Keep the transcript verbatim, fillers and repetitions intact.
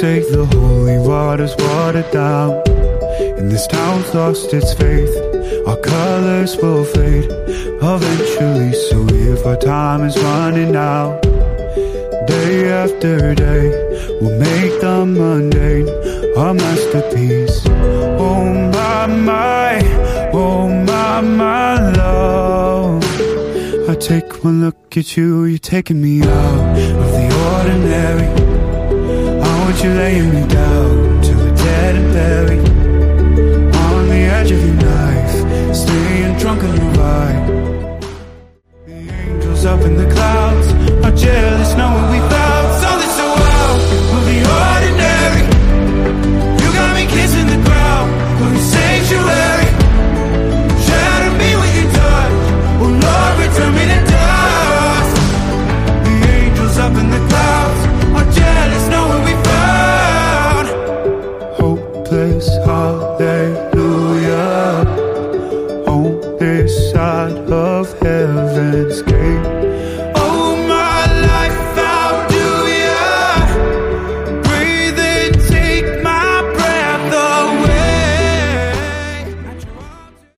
say the holy water's watered down, and this town's lost its faith. Our colors will fade eventually, so if our time is running out, day after day, we'll make the mundane our masterpiece. Oh my, my, oh my, my love, I take one look at you, you're taking me out of the ordinary. I want you laying me down to a dead and buried.